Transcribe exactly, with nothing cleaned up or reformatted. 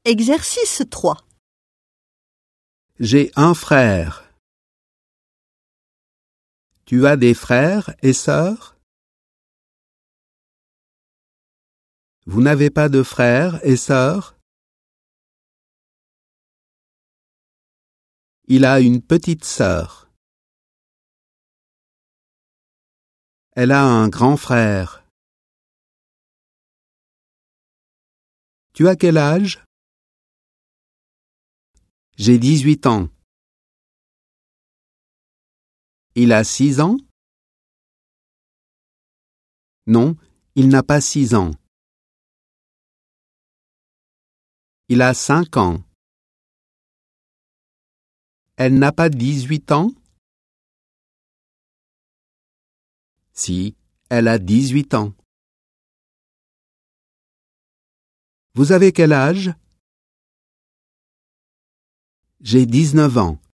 Exercice trois. J'ai un frère. Tu as des frères et sœurs? Vous n'avez pas de frères et sœurs? Il a une petite sœur. Elle a un grand frère. Tu as quel âge? J'ai dix-huit ans. Il a six ans? Non, il n'a pas six ans. Il a cinq ans. Elle n'a pas dix-huit ans? Si, elle a dix-huit ans. Vous avez quel âge? J'ai dix-neuf ans.